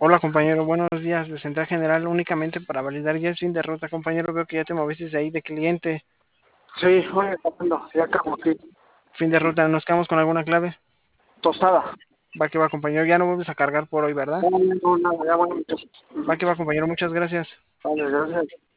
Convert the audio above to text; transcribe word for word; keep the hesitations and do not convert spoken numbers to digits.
Hola compañero, buenos días. De Central General únicamente para validar ya el fin de ruta, compañero. Veo que ya te moviste de ahí de cliente. Sí, oye, Fernando, ya acabo aquí. Fin de ruta, ¿nos quedamos con alguna clave? Tostada. Va que va, compañero. Ya no vuelves a cargar por hoy, ¿verdad? No, no, no, nada, ya bueno, muchachos. Va que va, compañero. Muchas gracias. Vale, gracias.